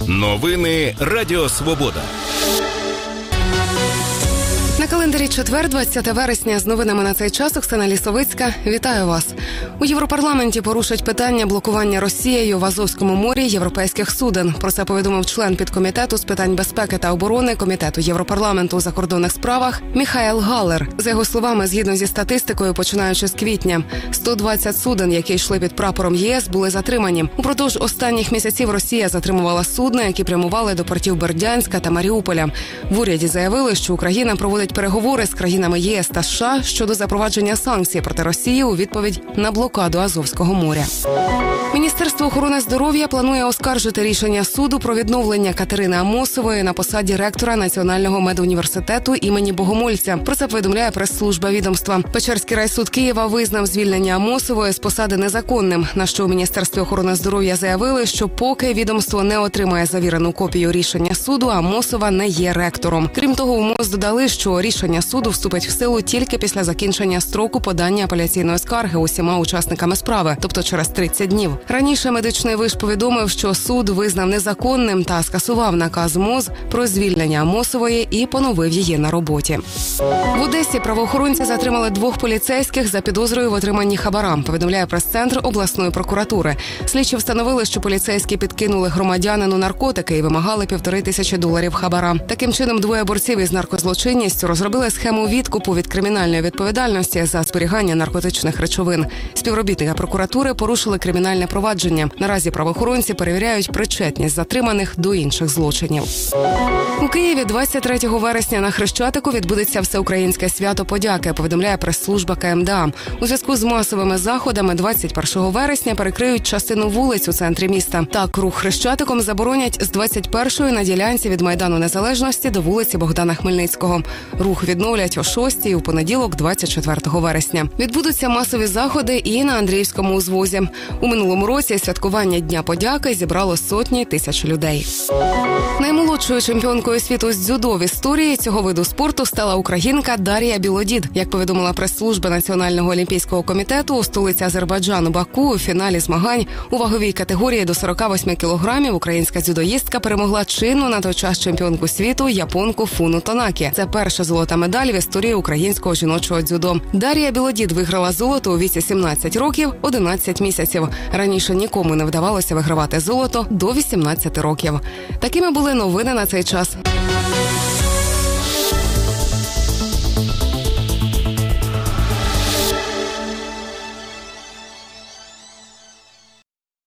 Новини Радіо Свобода. На календарі четвер, 20 вересня. З новинами на цей час Оксана Лісовицька. Вітаю вас. У Європарламенті порушать питання блокування Росією в Азовському морі європейських суден. Про це повідомив член підкомітету з питань безпеки та оборони Комітету Європарламенту у закордонних справах Міхаел Галлер. За його словами, згідно зі статистикою, починаючи з квітня, 120 суден, які йшли під прапором ЄС, були затримані. Упродовж останніх місяців Росія затримувала судна, які прямували до портів Бердянська та Маріуполя. В уряді заявили, що Україна проводить переговори з країнами ЄС та США щодо запровадження санкцій проти Росії у відповідь на блокаду Азовського моря. Міністерство охорони здоров'я планує оскаржити рішення суду про відновлення Катерини Амосової на посаді ректора Національного медуніверситету імені Богомольця. Про це повідомляє прес-служба відомства. Печерський райсуд Києва визнав звільнення Амосової з посади незаконним, на що у Міністерстві охорони здоров'я заявили, що поки відомство не отримає завірену копію рішення суду, Амосова не є ректором. Крім того, у МОЗ додали, що рішення суду вступить в силу тільки після закінчення строку подання апеляційної скарги усіма учасниками справи, тобто через 30 днів. Раніше медичний виш повідомив, що суд визнав незаконним та скасував наказ МОЗ про звільнення Амосової і поновив її на роботі. В Одесі правоохоронці затримали 2 поліцейських за підозрою в отриманні хабара, повідомляє прес-центр обласної прокуратури. Слідчі встановили, що поліцейські підкинули громадянину наркотики і вимагали $1500 хабара. Таким чином, 2 борців із наркозлочинністю розробили схему відкупу від кримінальної відповідальності за зберігання наркотичних речовин. Співробітники прокуратури порушили кримінальне провадження. Наразі правоохоронці перевіряють причетність затриманих до інших злочинів. У Києві 23 вересня на Хрещатику відбудеться всеукраїнське свято подяки, повідомляє прес-служба КМДА. У зв'язку з масовими заходами 21 вересня перекриють частину вулиць у центрі міста. Так, рух Хрещатиком заборонять з 21-ї на ділянці від Майдану Незалежності до вулиці Богдана Хмельницького. Рух відновлять о 6-й у понеділок, 24 вересня. Відбудуться масові заходи і на Андріївському узвозі. У минулому році святкування Дня подяки зібрало сотні тисяч людей. Наймолодшою чемпіонкою світу з дзюдо в історії цього виду спорту стала українка Дар'я Білодід. Як повідомила прес-служба Національного олімпійського комітету, у столиці Азербайджану Баку у фіналі змагань у ваговій категорії до 48 кілограмів українська дзюдоїстка перемогла чинну на той час чемпіонку світу японку Фуну Танакі. Це перша золота медаль в історії українського жіночого дзюдо. Дар'я Білодід виграла золото у віці 17 років 11 місяців. Раніше нікому не вдавалося вигравати золото до 18 років. Такими були новини на цей час.